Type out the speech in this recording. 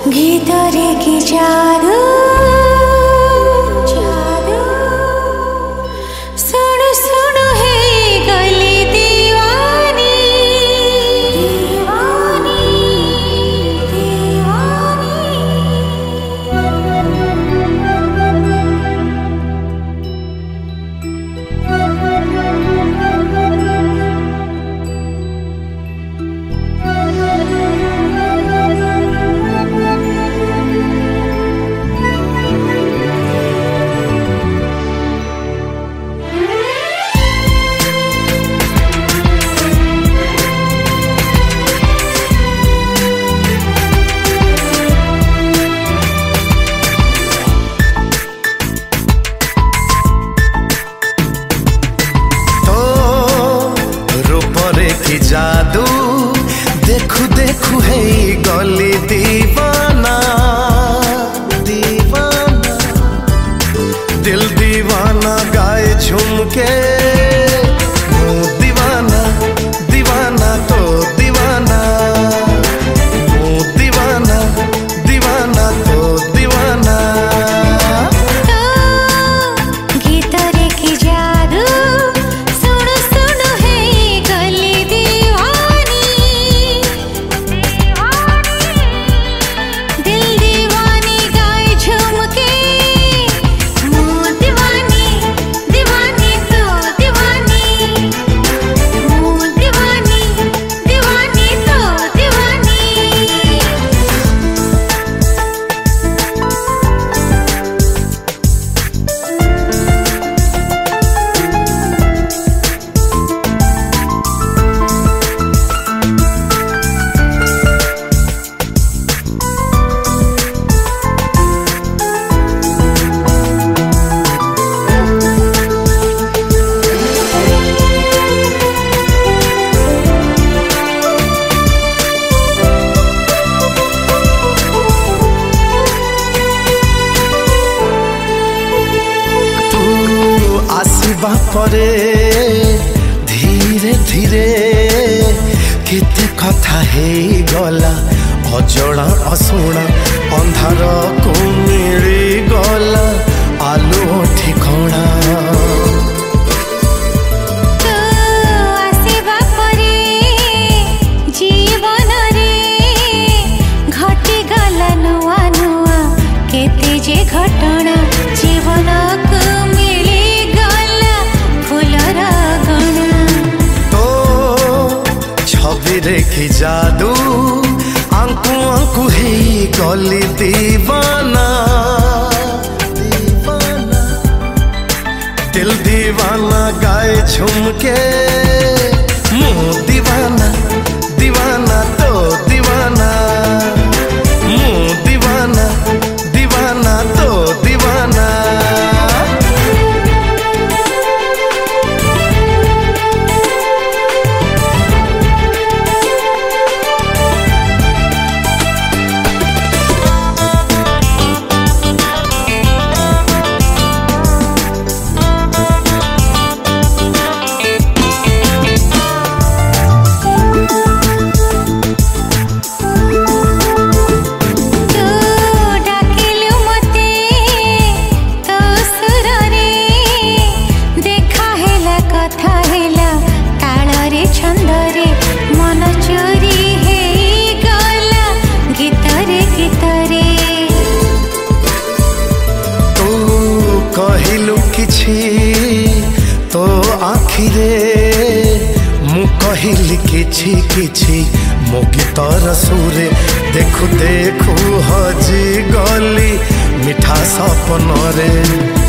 गीतरे की जादू जादू सुन सुन है गली दीवानी दीवानी की जादू देखू देखू है गली दीवाना दीवाना दिल दीवाना गाए झुमके दीवाना दीवाना तो दीवाना दीवाना दीवाना तो दीवाना गीतरे की जादू सुन सुन है गली दीवानी दिल दीवानी गाए झुमके दीवानी दीवानी तो दीवानी दीवानी दीवानी तो दीवानी आसवा परे धीरे धीरे केते कथा हे गला अजड़ा असुणा अंधार को मिली गला आलू ठिकणा जीवन रे घटी गला नुआ नुआ केते जे घटना जीवन को की जादू आंकु आंकु है गली दीवाना दीवाना दिल दीवाना गाए झुमके मुँह दीवाना दीवाना तो दीवाना मुँह दीवाना दीवाना तो दीवाना छंदरे मन चोरी है गला गीतरे गीतरे तू कहिलु किछि तो आखिरे मु कहिली किछि किछि मो गीतर सुरे देखु देखु हजी गली मिठा सपन रे।